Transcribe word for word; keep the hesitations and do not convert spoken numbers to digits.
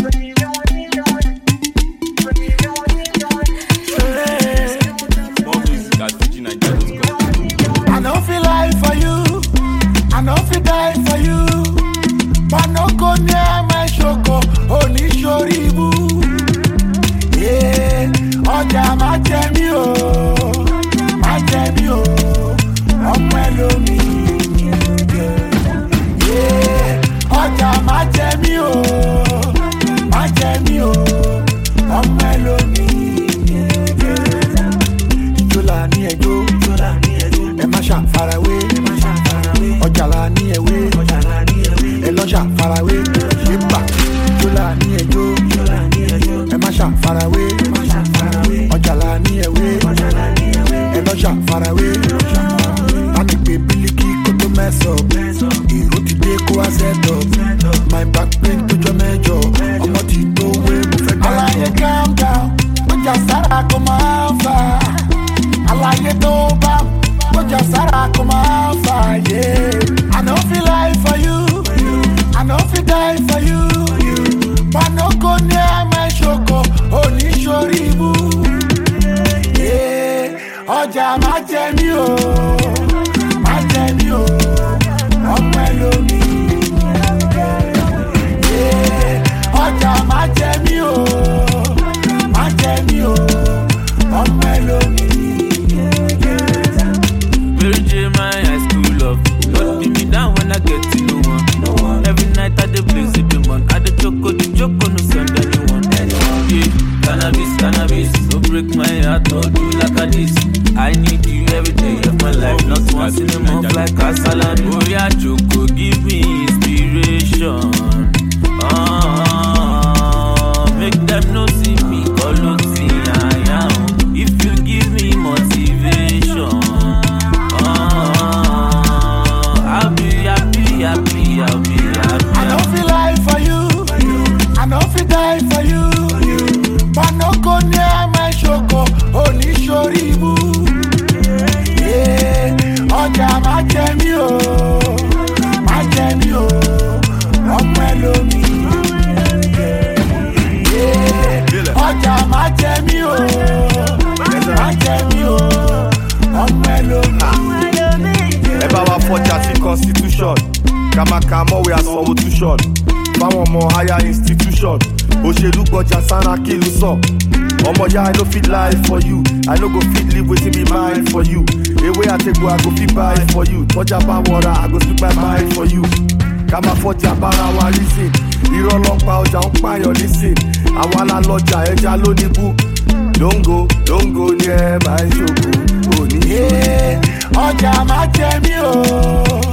Constitution, Kamakamo we are so too short. Found more higher institution. Oshelu Goja Sana Kiluso. Omo ya I no fit lie for you. I no go fit live waiting be mine for you. The way I take go I go fit buy for you. Touch up my water, I go speak my mind for you. Kama forty abara wa listen. Iro long pa oja on pa your listen. Awala loja eja lo ni bu. Don't go, don't go near my shoko. Oh ni. Oja ma jẹ mi o.